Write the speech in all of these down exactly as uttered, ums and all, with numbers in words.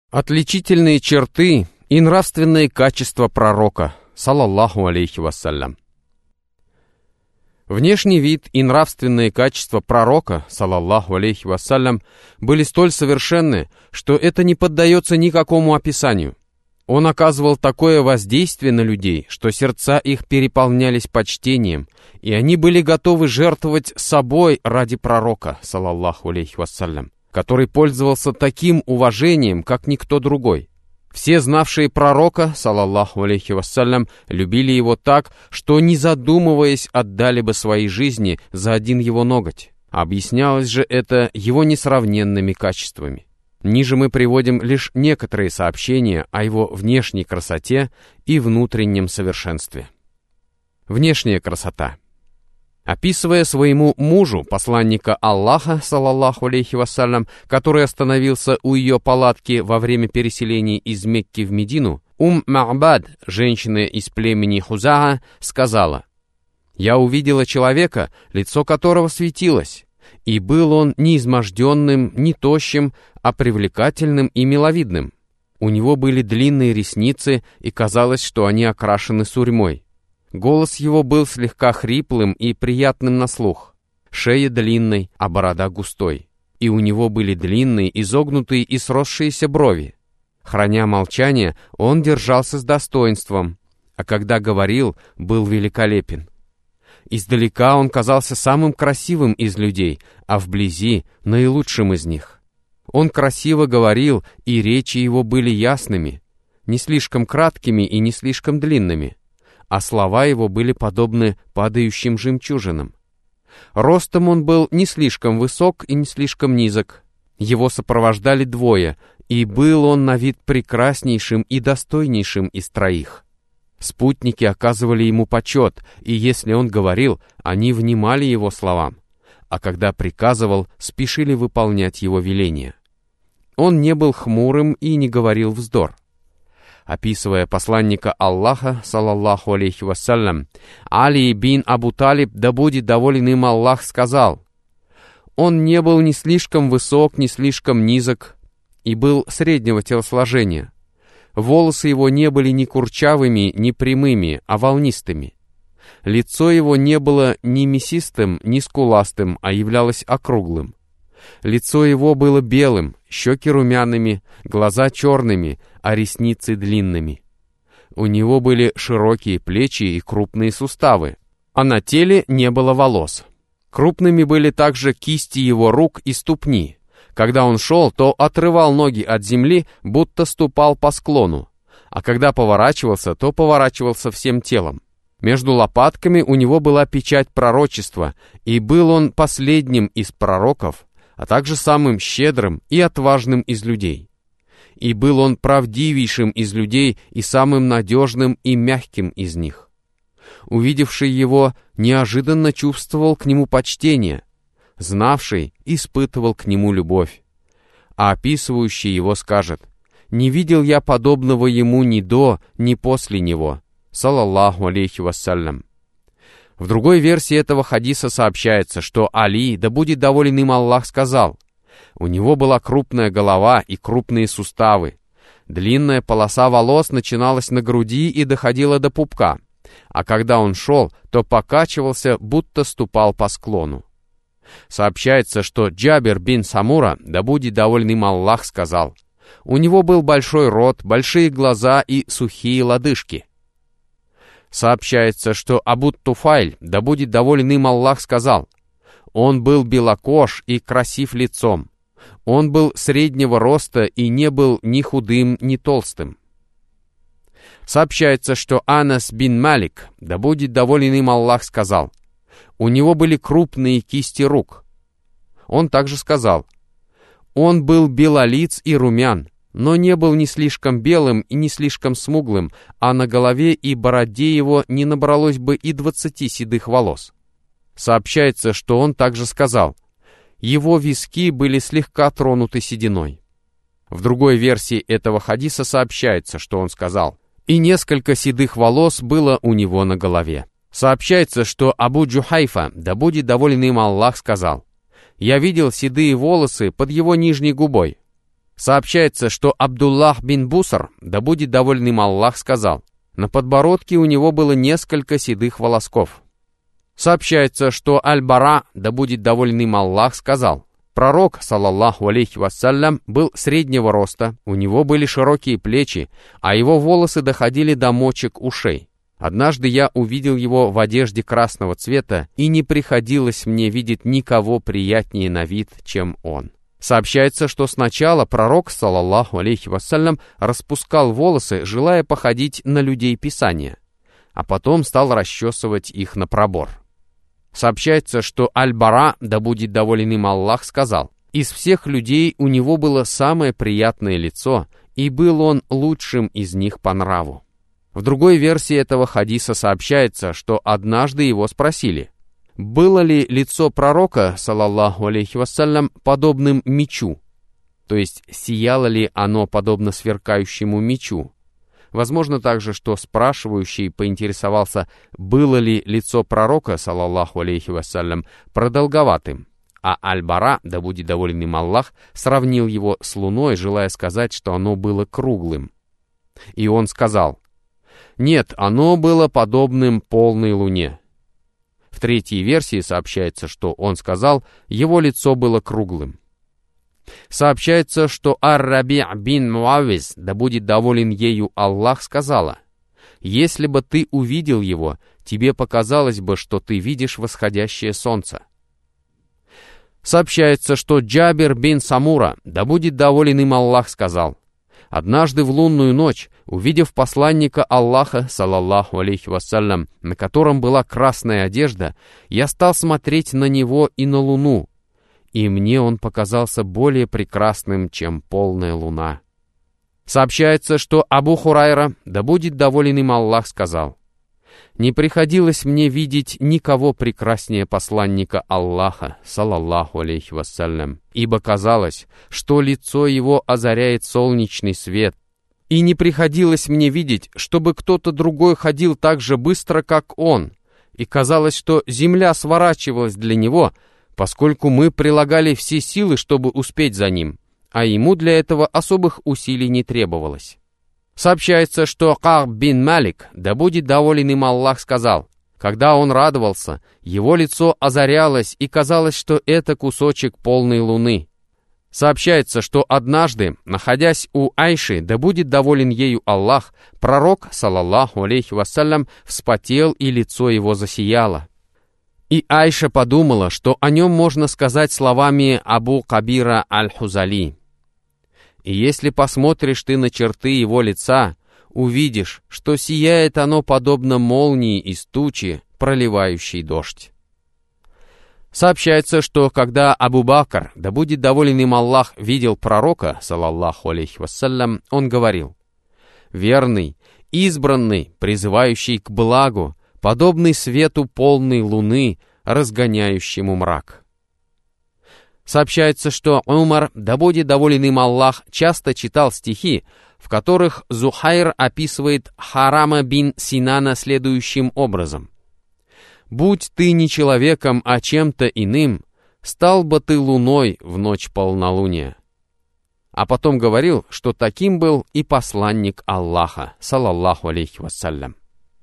Отличительные черты и нравственные качества пророка, саллаллаху алейхи вассалям. Внешний вид и нравственные качества пророка, саллаллаху алейхи вассалям, были столь совершенны, что это не поддается никакому описанию. Он оказывал такое воздействие на людей, что сердца их переполнялись почтением, и они были готовы жертвовать собой ради пророка, саллаллаху алейхи вассалям, который пользовался таким уважением, как никто другой. Все, знавшие пророка, саллаллаху алейхи вассалям, любили его так, что, не задумываясь, отдали бы свои жизни за один его ноготь. Объяснялось же это его несравненными качествами. Ниже мы приводим лишь некоторые сообщения о его внешней красоте и внутреннем совершенстве. Внешняя красота. Описывая своему мужу, посланника Аллаха, саллаллаху алейхи вассалям, который остановился у ее палатки во время переселения из Мекки в Медину, Ум Ма'бад, женщина из племени Хузаа, сказала: «Я увидела человека, лицо которого светилось, и был он не изможденным, не тощим, а привлекательным и миловидным. У него были длинные ресницы, и казалось, что они окрашены сурьмой. Голос его был слегка хриплым и приятным на слух, шея длинной, а борода густой, и у него были длинные, изогнутые и сросшиеся брови. Храня молчание, он держался с достоинством, а когда говорил, был великолепен. Издалека он казался самым красивым из людей, а вблизи — наилучшим из них. Он красиво говорил, и речи его были ясными, не слишком краткими и не слишком длинными, а слова его были подобны падающим жемчужинам. Ростом он был не слишком высок и не слишком низок. Его сопровождали двое, и был он на вид прекраснейшим и достойнейшим из троих. Спутники оказывали ему почет, и если он говорил, они внимали его словам, а когда приказывал, спешили выполнять его веления. Он не был хмурым и не говорил вздор. Описывая посланника Аллаха, саллаллаху алейхи вассалям, Али бин Абу Талиб, да будет доволен им Аллах, сказал: «Он не был ни слишком высок, ни слишком низок, и был среднего телосложения. Волосы его не были ни курчавыми, ни прямыми, а волнистыми. Лицо его не было ни мясистым, ни скуластым, а являлось округлым. Лицо его было белым, щеки румяными, глаза черными, а ресницы длинными. У него были широкие плечи и крупные суставы, а на теле не было волос. Крупными были также кисти его рук и ступни. Когда он шел, то отрывал ноги от земли, будто ступал по склону, а когда поворачивался, то поворачивался всем телом. Между лопатками у него была печать пророчества, и был он последним из пророков, а также самым щедрым и отважным из людей. И был он правдивейшим из людей и самым надежным и мягким из них. Увидевший его, неожиданно чувствовал к нему почтение, знавший испытывал к нему любовь. А описывающий его скажет: «Не видел я подобного ему ни до, ни после него», саллаллаху алейхи вассалям. В другой версии этого хадиса сообщается, что Али, да будет доволен им Аллах, сказал: «У него была крупная голова и крупные суставы. Длинная полоса волос начиналась на груди и доходила до пупка, а когда он шел, то покачивался, будто ступал по склону». Сообщается, что Джабир бин Самура, да будет доволен им Аллах, сказал: «У него был большой рот, большие глаза и сухие лодыжки». Сообщается, что Абу Туфайль, да будет доволен им Аллах, сказал: «Он был белокож и красив лицом. Он был среднего роста и не был ни худым, ни толстым». Сообщается, что Анас бин Малик, да будет доволен им Аллах, сказал: «У него были крупные кисти рук». Он также сказал: «Он был белолиц и румян, но не был ни слишком белым и не слишком смуглым, а на голове и бороде его не набралось бы и двадцати седых волос». Сообщается, что он также сказал: «Его виски были слегка тронуты сединой». В другой версии этого хадиса сообщается, что он сказал: «И несколько седых волос было у него на голове». Сообщается, что Абу Джухайфа, да будет доволен им Аллах, сказал: «Я видел седые волосы под его нижней губой». Сообщается, что Абдуллах бин Бусар, да будет доволен им Аллах, сказал: на подбородке у него было несколько седых волосков. Сообщается, что Аль-Бара, да будет доволен им Аллах, сказал: пророк, саллаллаху алейхи вассалям, был среднего роста, у него были широкие плечи, а его волосы доходили до мочек ушей. Однажды я увидел его в одежде красного цвета, и не приходилось мне видеть никого приятнее на вид, чем он. Сообщается, что сначала пророк, саллаллаху алейхи вассалям, распускал волосы, желая походить на людей Писания, а потом стал расчесывать их на пробор. Сообщается, что Аль-Бара, да будет доволен им Аллах, сказал: из всех людей у него было самое приятное лицо, и был он лучшим из них по нраву. В другой версии этого хадиса сообщается, что однажды его спросили: было ли лицо пророка, саллаллаху алейхи вассалям, подобным мечу? То есть, сияло ли оно подобно сверкающему мечу? Возможно также, что спрашивающий поинтересовался, было ли лицо пророка, саллаллаху алейхи вассалям, продолговатым, а Аль-Бара, да будет доволен им Аллах, сравнил его с луной, желая сказать, что оно было круглым. И он сказал: нет, оно было подобным полной луне. В третьей версии сообщается, что он сказал, его лицо было круглым. Сообщается, что Ар-Раби' бин Муавиз, да будет доволен ею Аллах, сказала: если бы ты увидел его, тебе показалось бы, что ты видишь восходящее солнце. Сообщается, что Джабир бин Самура, да будет доволен им Аллах, сказал: однажды в лунную ночь, увидев посланника Аллаха, саллаллаху алейхи вассалям, на котором была красная одежда, я стал смотреть на него и на луну, и мне он показался более прекрасным, чем полная луна. Сообщается, что Абу Хурайра, да будет доволен им Аллах, сказал: не приходилось мне видеть никого прекраснее посланника Аллаха, саллаллаху алейхи вассалям, ибо казалось, что лицо его озаряет солнечный свет, и не приходилось мне видеть, чтобы кто-то другой ходил так же быстро, как он, и казалось, что земля сворачивалась для него, поскольку мы прилагали все силы, чтобы успеть за ним, а ему для этого особых усилий не требовалось. Сообщается, что Кааб бин Малик, да будет доволен им Аллах, сказал: когда он радовался, его лицо озарялось, и казалось, что это кусочек полной луны. Сообщается, что однажды, находясь у Айши, да будет доволен ею Аллах, пророк, саллаллаху алейхи вассалям, вспотел, и лицо его засияло. И Айша подумала, что о нем можно сказать словами Абу Кабира аль-Хузали: и если посмотришь ты на черты его лица, увидишь, что сияет оно подобно молнии из тучи, проливающей дождь. Сообщается, что когда Абу Бакр, да будет доволен им Аллах, видел пророка, саллаллаху алейхи вассалям, он говорил: верный, избранный, призывающий к благу, подобный свету полной луны, разгоняющему мрак. Сообщается, что Умар, да будет доволен им Аллах, часто читал стихи, в которых Зухайр описывает Харама бин Синана следующим образом: «Будь ты не человеком, а чем-то иным, стал бы ты луной в ночь полнолуния». А потом говорил, что таким был и посланник Аллаха, саллаллаху алейхи вассалям.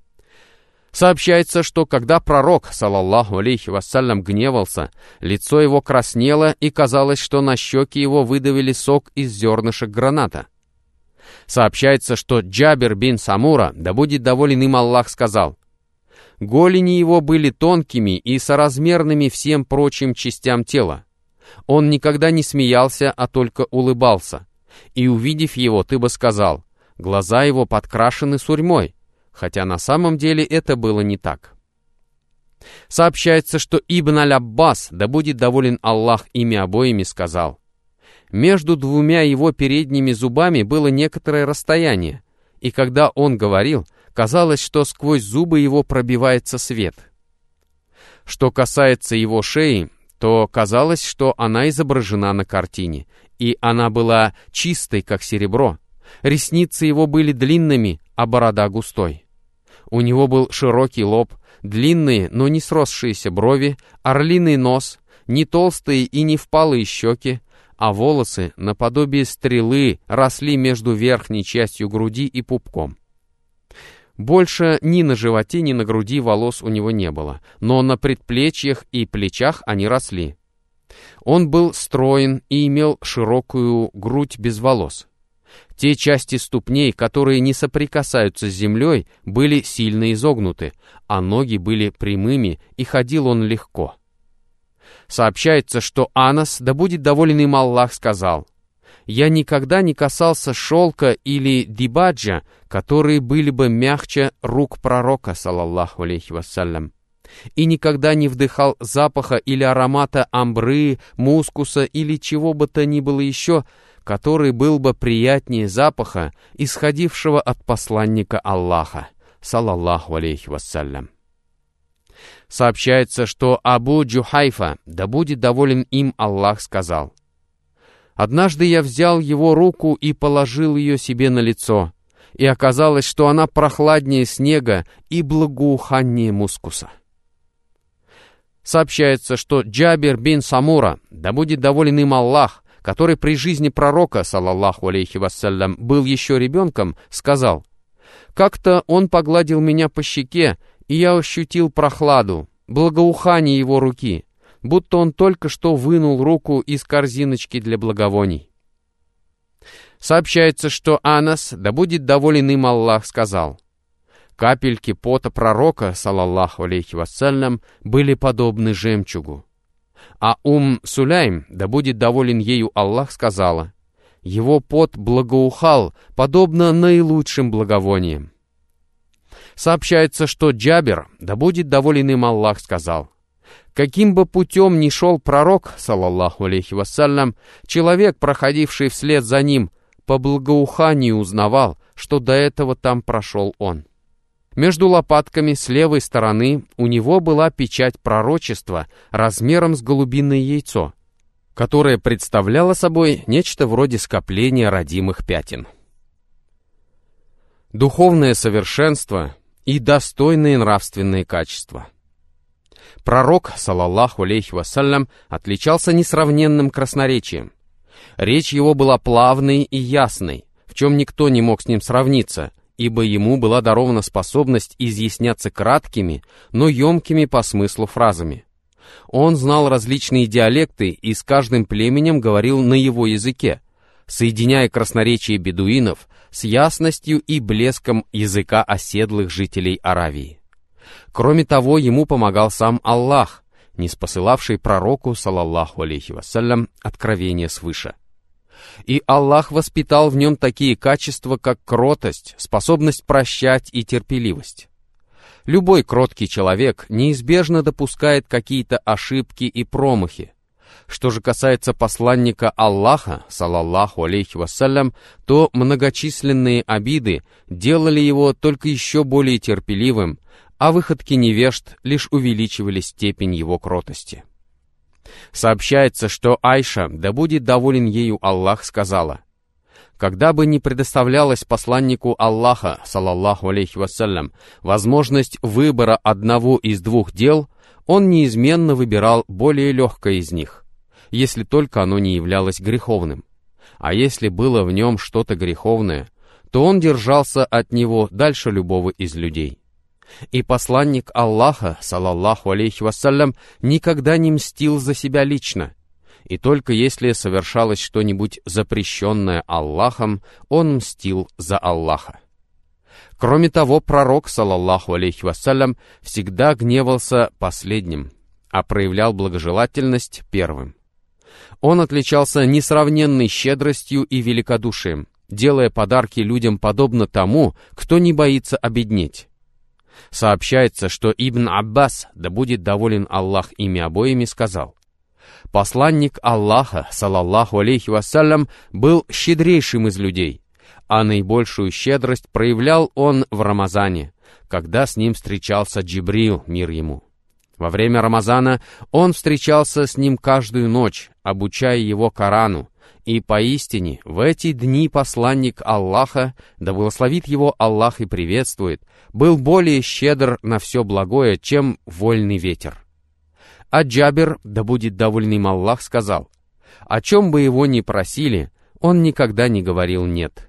Сообщается, что когда пророк, саллаллаху алейхи вассалям, гневался, лицо его краснело, и казалось, что на щеки его выдавили сок из зернышек граната. Сообщается, что Джабир бин Самура, да будет доволен им Аллах, сказал: голени его были тонкими и соразмерными всем прочим частям тела. Он никогда не смеялся, а только улыбался. И увидев его, ты бы сказал: глаза его подкрашены сурьмой, хотя на самом деле это было не так. Сообщается, что Ибн аль-Аббас, да будет доволен Аллах ими обоими, сказал: между двумя его передними зубами было некоторое расстояние, и когда он говорил, казалось, что сквозь зубы его пробивается свет. Что касается его шеи, то казалось, что она изображена на картине, и она была чистой, как серебро. Ресницы его были длинными, а борода густой. У него был широкий лоб, длинные, но не сросшиеся брови, орлиный нос, не толстые и не впалые щеки, а волосы, наподобие стрелы, росли между верхней частью груди и пупком. Больше ни на животе, ни на груди волос у него не было, но на предплечьях и плечах они росли. Он был строен и имел широкую грудь без волос. Те части ступней, которые не соприкасаются с землей, были сильно изогнуты, а ноги были прямыми, и ходил он легко. Сообщается, что Анас, да будет доволен им Аллах, сказал: «Я никогда не касался шелка или дибаджа, которые были бы мягче рук пророка, салаллаху алейхи вассалям, и никогда не вдыхал запаха или аромата амбры, мускуса или чего бы то ни было еще, который был бы приятнее запаха, исходившего от посланника Аллаха, салаллаху алейхи вассалям». Сообщается, что Абу Джухайфа, да будет доволен им Аллах, сказал: «Однажды я взял его руку и положил ее себе на лицо, и оказалось, что она прохладнее снега и благоуханнее мускуса». Сообщается, что Джабир бин Самура, да будет доволен им Аллах, который при жизни пророка, салаллаху алейхи вассалям, был еще ребенком, сказал: «Как-то он погладил меня по щеке, и я ощутил прохладу, благоухание его руки, будто он только что вынул руку из корзиночки для благовоний». Сообщается, что Анас, да будет доволен им Аллах, сказал: «Капельки пота пророка, салаллаху алейхи вассалям, были подобны жемчугу». А Ум Сулейм, да будет доволен ею Аллах, сказала: «Его пот благоухал, подобно наилучшим благовониям». Сообщается, что Джабир, да будет доволен им Аллах, сказал: «Каким бы путем ни шел пророк, салаллаху алейхи вассалям, человек, проходивший вслед за ним, по благоуханию узнавал, что до этого там прошел он». Между лопатками с левой стороны у него была печать пророчества размером с голубиное яйцо, которое представляло собой нечто вроде скопления родимых пятен. Духовное совершенство и достойные нравственные качества. Пророк, салаллаху алейхи вассалям, отличался несравненным красноречием. Речь его была плавной и ясной, в чем никто не мог с ним сравниться, ибо ему была дарована способность изъясняться краткими, но емкими по смыслу фразами. Он знал различные диалекты и с каждым племенем говорил на его языке, соединяя красноречие бедуинов с ясностью и блеском языка оседлых жителей Аравии. Кроме того, ему помогал сам Аллах, ниспосылавший пророку, салаллаху алейхи вассалям, откровение свыше. И Аллах воспитал в нем такие качества, как кротость, способность прощать и терпеливость. Любой кроткий человек неизбежно допускает какие-то ошибки и промахи. Что же касается посланника Аллаха, салаллаху алейхи вассалям, то многочисленные обиды делали его только еще более терпеливым, а выходки невежд лишь увеличивали степень его кротости. Сообщается, что Айша, да будет доволен ею Аллах, сказала: «Когда бы ни предоставлялась посланнику Аллаха, салаллаху алейхи вассалям, возможность выбора одного из двух дел, он неизменно выбирал более легкое из них, если только оно не являлось греховным. А если было в нем что-то греховное, то он держался от него дальше любого из людей. И посланник Аллаха, салаллаху алейхи вассалям, никогда не мстил за себя лично, и только если совершалось что-нибудь запрещенное Аллахом, он мстил за Аллаха. Кроме того, пророк, салаллаху алейхи вассалям, всегда гневался последним, а проявлял благожелательность первым. Он отличался несравненной щедростью и великодушием, делая подарки людям подобно тому, кто не боится обеднеть. Сообщается, что Ибн Аббас, да будет доволен Аллах ими обоими, сказал: «Посланник Аллаха, салаллаху алейхи вассалям, был щедрейшим из людей, а наибольшую щедрость проявлял он в Рамазане, когда с ним встречался Джибрил, мир ему. Во время Рамазана он встречался с ним каждую ночь, обучая его Корану, и поистине в эти дни посланник Аллаха, да благословит его Аллах и приветствует, был более щедр на все благое, чем вольный ветер». А Джабир, да будет доволен им Аллах, сказал: О чем бы его ни просили, он никогда не говорил «нет».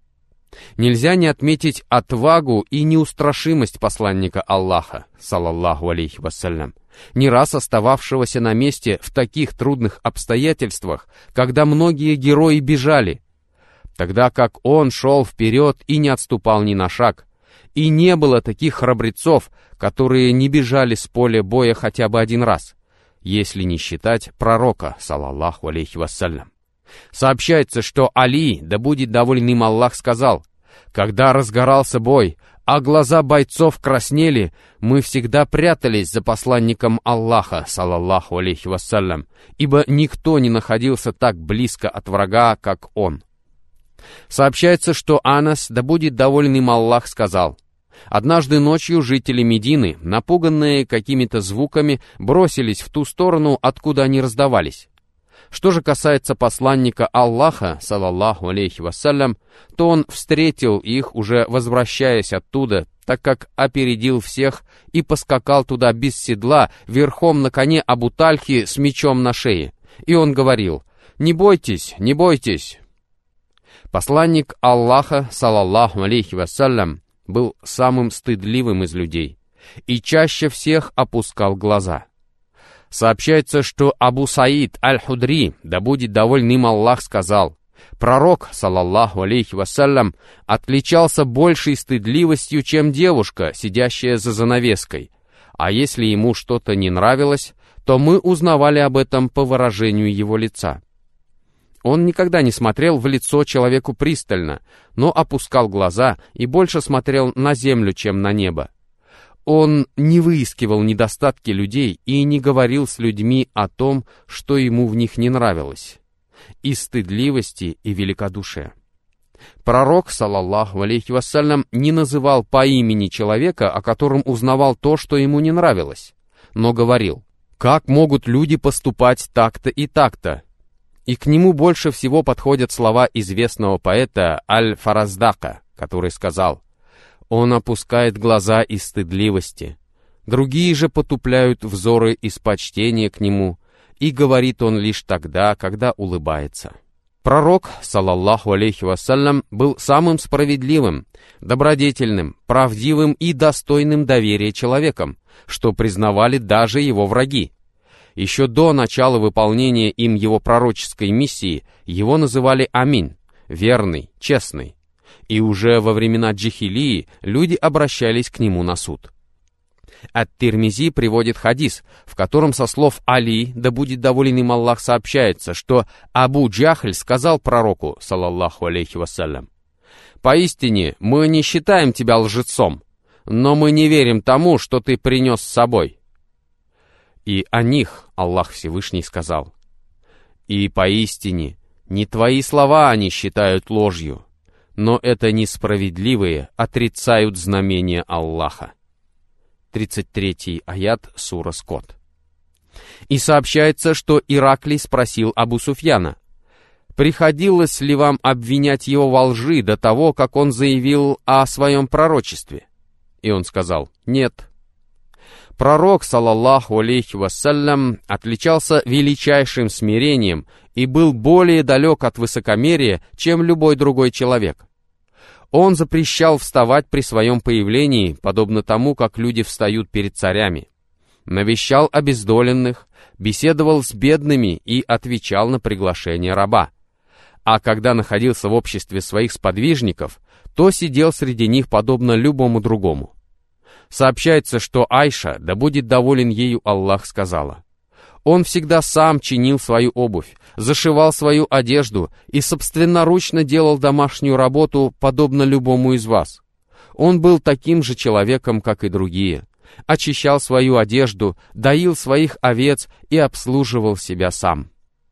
Нельзя не отметить отвагу и неустрашимость посланника Аллаха, салаллаху алейхи вассалям, не раз остававшегося на месте в таких трудных обстоятельствах, когда многие герои бежали, тогда как он шел вперед и не отступал ни на шаг, и не было таких храбрецов, которые не бежали с поля боя хотя бы один раз, если не считать пророка, салаллаху алейхи вассалям. Сообщается, что Али, да будет доволен им Аллах, сказал: «Когда разгорался бой, а глаза бойцов краснели, мы всегда прятались за посланником Аллаха, салаллаху алейхи вассалям, ибо никто не находился так близко от врага, как он». Сообщается, что Анас, да будет доволен им Аллах, сказал: «Однажды ночью жители Медины, напуганные какими-то звуками, бросились в ту сторону, откуда они раздавались. Что же касается посланника Аллаха, салаллаху алейхи вассалям, то он встретил их, уже возвращаясь оттуда, так как опередил всех и поскакал туда без седла, верхом на коне Абу Тальхи с мечом на шее. И он говорил: «Не бойтесь, не бойтесь». Посланник Аллаха, салаллаху алейхи вассалям, был самым стыдливым из людей и чаще всех опускал глаза. Сообщается, что Абу Саид аль-Худри, да будет доволен им Аллах, сказал: «Пророк, салаллаху алейхи вассалям, отличался большей стыдливостью, чем девушка, сидящая за занавеской, а если ему что-то не нравилось, то мы узнавали об этом по выражению его лица». Он никогда не смотрел в лицо человеку пристально, но опускал глаза и больше смотрел на землю, чем на небо. Он не выискивал недостатки людей и не говорил с людьми о том, что ему в них не нравилось, из стыдливости и великодушия. Пророк, салаллаху алейхи вассалям, не называл по имени человека, о котором узнавал то, что ему не нравилось, но говорил: «Как могут люди поступать так-то и так-то?» И к нему больше всего подходят слова известного поэта Аль-Фараздака, который сказал: «Он опускает глаза из стыдливости, другие же потупляют взоры из почтения к нему, и говорит он лишь тогда, когда улыбается». Пророк, салаллаху алейхи вассалям, был самым справедливым, добродетельным, правдивым и достойным доверия человеком, что признавали даже его враги. Еще до начала выполнения им его пророческой миссии его называли Амин, верный, честный. И уже во времена джахилии люди обращались к нему на суд. Ат-Тирмизи приводит хадис, в котором со слов Али, да будет доволен им Аллах, сообщается, что Абу Джахль сказал пророку, салаллаху алейхи вассалям: «Поистине мы не считаем тебя лжецом, но мы не верим тому, что ты принес с собой». И о них Аллах Всевышний сказал: «И поистине не твои слова они считают ложью, но это несправедливые отрицают знамения Аллаха». тридцать третий аят сура Скот. И сообщается, что Ираклий спросил Абу Суфьяна: «Приходилось ли вам обвинять его во лжи до того, как он заявил о своем пророчестве?» И он сказал: «Нет». Пророк, салаллаху алейхи вассалям, отличался величайшим смирением и был более далек от высокомерия, чем любой другой человек. Он запрещал вставать при своем появлении, подобно тому, как люди встают перед царями. Навещал обездоленных, беседовал с бедными и отвечал на приглашение раба. А когда находился в обществе своих сподвижников, то сидел среди них подобно любому другому. Сообщается, что Айша, да будет доволен ею Аллах, сказала: «Он всегда сам чинил свою обувь, зашивал свою одежду и собственноручно делал домашнюю работу, подобно любому из вас. Он был таким же человеком, как и другие, очищал свою одежду, доил своих овец и обслуживал себя сам».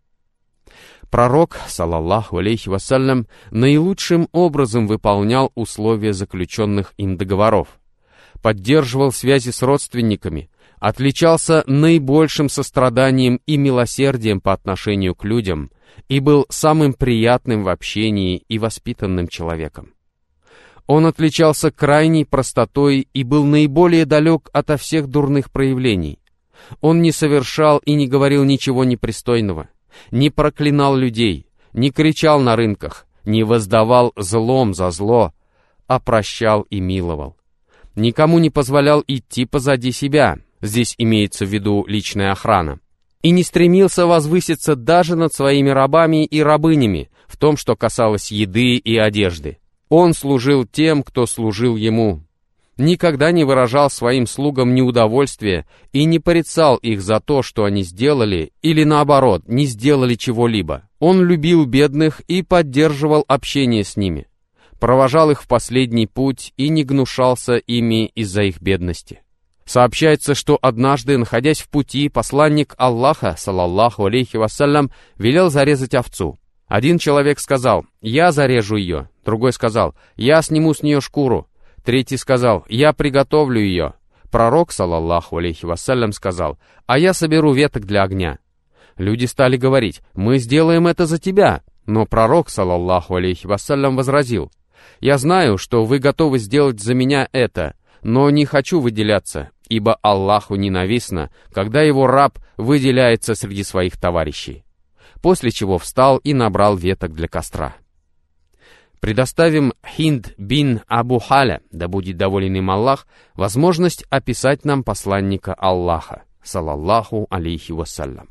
Пророк, салаллаху алейхи вассалям, наилучшим образом выполнял условия заключенных им договоров, поддерживал связи с родственниками, отличался наибольшим состраданием и милосердием по отношению к людям и был самым приятным в общении и воспитанным человеком. Он отличался крайней простотой и был наиболее далек ото всех дурных проявлений. Он не совершал и не говорил ничего непристойного, не проклинал людей, не кричал на рынках, не воздавал злом за зло, а прощал и миловал. Никому не позволял идти позади себя, здесь имеется в виду личная охрана, и не стремился возвыситься даже над своими рабами и рабынями в том, что касалось еды и одежды. Он служил тем, кто служил ему. Никогда не выражал своим слугам неудовольствия и не порицал их за то, что они сделали, или наоборот, не сделали чего-либо. Он любил бедных и поддерживал общение с ними, провожал их в последний путь и не гнушался ими из-за их бедности. Сообщается, что однажды, находясь в пути, посланник Аллаха, салаллаху алейхи вассалям, велел зарезать овцу. Один человек сказал: «Я зарежу ее». Другой сказал: «Я сниму с нее шкуру». Третий сказал: «Я приготовлю ее». Пророк, салаллаху алейхи вассалям, сказал: «А я соберу веток для огня». Люди стали говорить: «Мы сделаем это за тебя». Но пророк, салаллаху алейхи вассалям, возразил: «Я знаю, что вы готовы сделать за меня это, но не хочу выделяться, ибо Аллаху ненавистно, когда его раб выделяется среди своих товарищей». После чего встал и набрал веток для костра. Предоставим Хинд бин Абу Халя, да будет доволен им Аллах, возможность описать нам посланника Аллаха, салаллаху алейхи вассалям.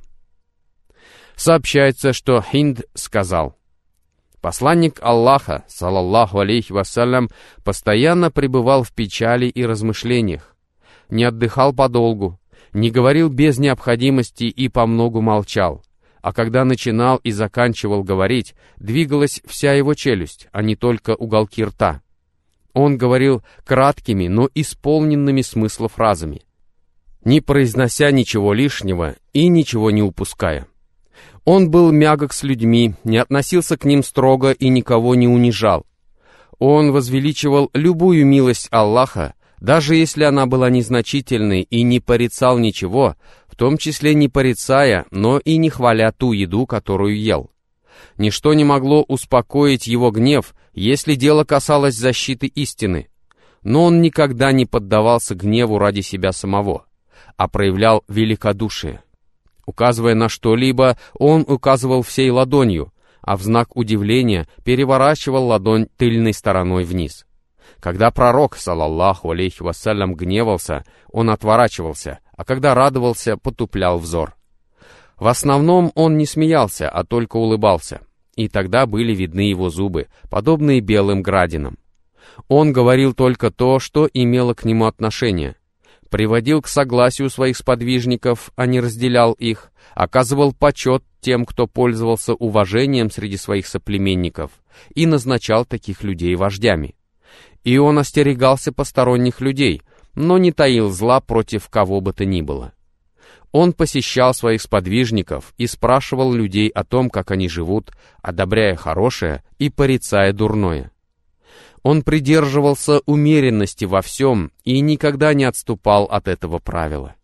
Сообщается, что Хинд сказал: «Посланник Аллаха, салаллаху алейхи вассалям, постоянно пребывал в печали и размышлениях, не отдыхал подолгу, не говорил без необходимости и помногу молчал, а когда начинал и заканчивал говорить, двигалась вся его челюсть, а не только уголки рта. Он говорил краткими, но исполненными смысла фразами, не произнося ничего лишнего и ничего не упуская. Он был мягок с людьми, не относился к ним строго и никого не унижал. Он возвеличивал любую милость Аллаха, даже если она была незначительной, и не порицал ничего, в том числе не порицая, но и не хваля ту еду, которую ел. Ничто не могло успокоить его гнев, если дело касалось защиты истины. Но он никогда не поддавался гневу ради себя самого, а проявлял великодушие. Указывая на что-либо, он указывал всей ладонью, а в знак удивления переворачивал ладонь тыльной стороной вниз. Когда пророк, салаллаху алейхи вассалям, гневался, он отворачивался, а когда радовался, потуплял взор. В основном он не смеялся, а только улыбался, и тогда были видны его зубы, подобные белым градинам. Он говорил только то, что имело к нему отношение, приводил к согласию своих сподвижников, а не разделял их, оказывал почет тем, кто пользовался уважением среди своих соплеменников, и назначал таких людей вождями. И он остерегался посторонних людей, но не таил зла против кого бы то ни было. Он посещал своих сподвижников и спрашивал людей о том, как они живут, одобряя хорошее и порицая дурное. Он придерживался умеренности во всем и никогда не отступал от этого правила.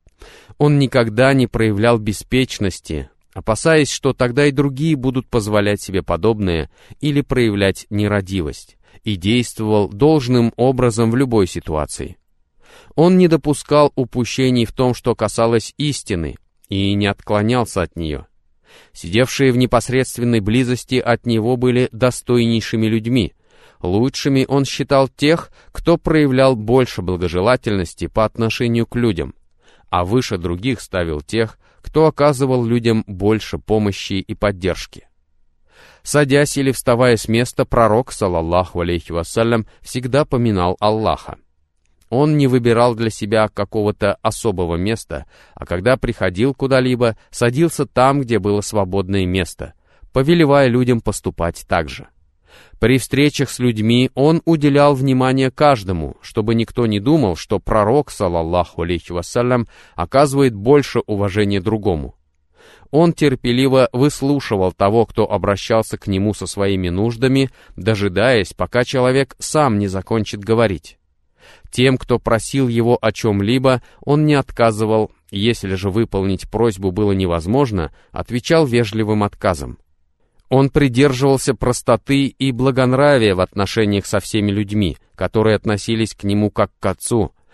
Он никогда не проявлял беспечности, опасаясь, что тогда и другие будут позволять себе подобное или проявлять нерадивость, и действовал должным образом в любой ситуации. Он не допускал упущений в том, что касалось истины, и не отклонялся от нее. Сидевшие в непосредственной близости от него были достойнейшими людьми. Лучшими он считал тех, кто проявлял больше благожелательности по отношению к людям, а выше других ставил тех, кто оказывал людям больше помощи и поддержки. Садясь или вставая с места, пророк, салаллаху алейхи вассалям, всегда поминал Аллаха. Он не выбирал для себя какого-то особого места, а когда приходил куда-либо, садился там, где было свободное место, повелевая людям поступать так же. При встречах с людьми он уделял внимание каждому, чтобы никто не думал, что пророк, салаллаху алейхи вассалям, оказывает больше уважения другому. Он терпеливо выслушивал того, кто обращался к нему со своими нуждами, дожидаясь, пока человек сам не закончит говорить. Тем, кто просил его о чем-либо, он не отказывал, если же выполнить просьбу было невозможно, отвечал вежливым отказом. Он придерживался простоты и благонравия в отношениях со всеми людьми, которые относились к нему как к отцу,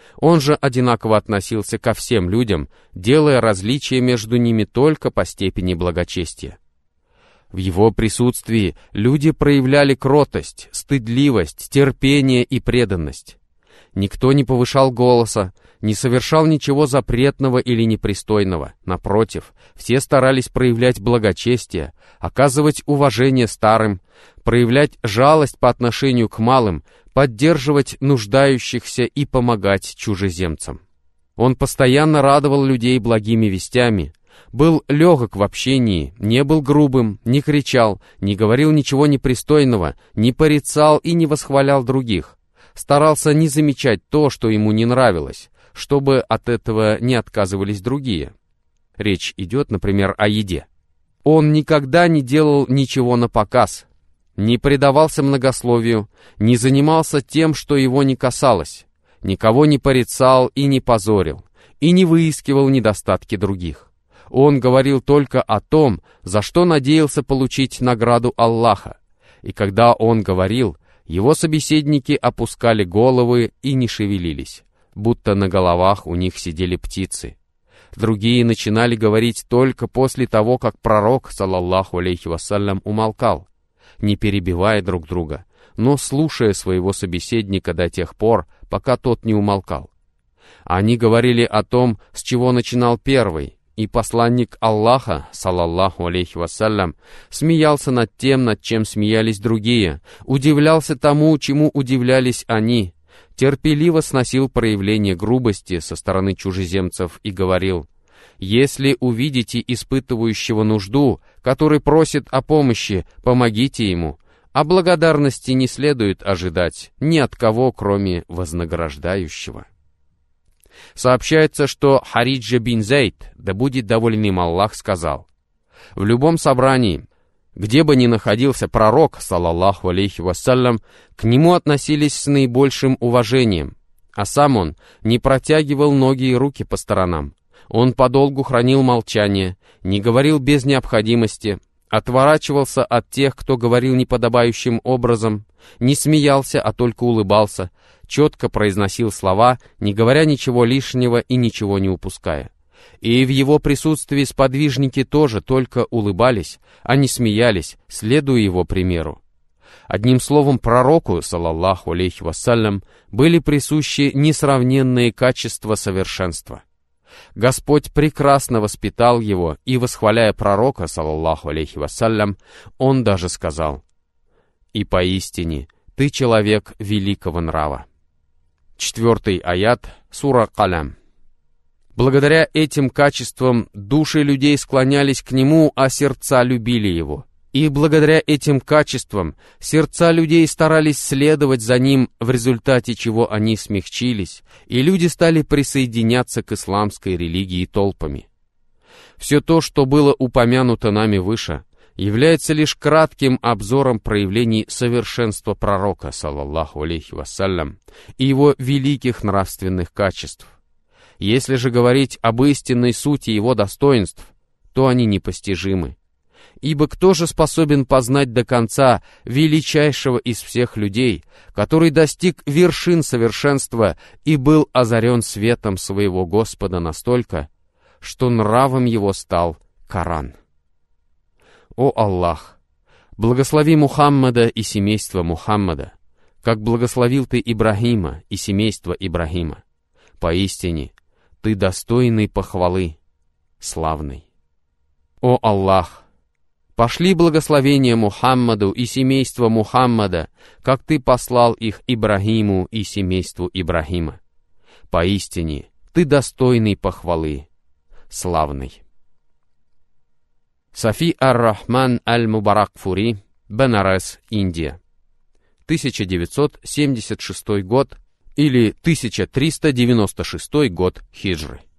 Он же одинаково относился ко всем людям, делая различия между ними только по степени благочестия. В его присутствии люди проявляли кротость, стыдливость, терпение и преданность. Никто не повышал голоса, не совершал ничего запретного или непристойного. Напротив, все старались проявлять благочестие, оказывать уважение старым, проявлять жалость по отношению к малым, поддерживать нуждающихся и помогать чужеземцам. Он постоянно радовал людей благими вестями, был легок в общении, не был грубым, не кричал, не говорил ничего непристойного, не порицал и не восхвалял других, старался не замечать то, что ему не нравилось, чтобы от этого не отказывались другие. Речь идет, например, о еде. Он никогда не делал ничего напоказ, не предавался многословию, не занимался тем, что его не касалось, никого не порицал и не позорил, и не выискивал недостатки других. Он говорил только о том, за что надеялся получить награду Аллаха, и когда он говорил, его собеседники опускали головы и не шевелились, будто на головах у них сидели птицы. Другие начинали говорить только после того, как пророк, саллаллаху алейхи вассалям, умолкал, не перебивая друг друга, но слушая своего собеседника до тех пор, пока тот не умолкал. Они говорили о том, с чего начинал первый, и посланник Аллаха, саллаллаху алейхи вассалям, смеялся над тем, над чем смеялись другие, удивлялся тому, чему удивлялись они, терпеливо сносил проявление грубости со стороны чужеземцев и говорил: «Если увидите испытывающего нужду, который просит о помощи, помогите ему, а благодарности не следует ожидать ни от кого, кроме вознаграждающего». Сообщается, что Хариджа бин Зейд, да будет доволен им Аллах, сказал: «В любом собрании, где бы ни находился пророк, саллаллаху алейхи вассалям, к нему относились с наибольшим уважением, а сам он не протягивал ноги и руки по сторонам. Он подолгу хранил молчание, не говорил без необходимости, отворачивался от тех, кто говорил неподобающим образом, не смеялся, а только улыбался, четко произносил слова, не говоря ничего лишнего и ничего не упуская. И в его присутствии сподвижники тоже только улыбались, а не смеялись, следуя его примеру. Одним словом, пророку, саллаллаху алейхи вассалям, были присущи несравненные качества совершенства. Господь прекрасно воспитал его, и, восхваляя пророка, саллаллаху алейхи вассалям, он даже сказал: «И поистине ты человек великого нрава». Четвертый аят, сура Калям. Благодаря этим качествам души людей склонялись к нему, а сердца любили его. И благодаря этим качествам сердца людей старались следовать за ним, в результате чего они смягчились, и люди стали присоединяться к исламской религии толпами. Все то, что было упомянуто нами выше, является лишь кратким обзором проявлений совершенства пророка, саллаллаху алейхи вассалям, и его великих нравственных качеств. Если же говорить об истинной сути его достоинств, то они непостижимы. Ибо кто же способен познать до конца величайшего из всех людей, который достиг вершин совершенства и был озарен светом своего Господа настолько, что нравом его стал Коран? О Аллах! Благослови Мухаммада и семейство Мухаммада, как благословил ты Ибрахима и семейство Ибрахима. Поистине, ты достойный похвалы, славный. О Аллах! Пошли благословения Мухаммаду и семейству Мухаммада, как ты послал их Ибрахиму и семейству Ибрахима. Поистине, ты достойный похвалы, славный. Софи ар-Рахман аль-Мубаракфури, Бенарес, Индия. тысяча девятьсот семьдесят шестой год или тысяча триста девяносто шестой год хиджры.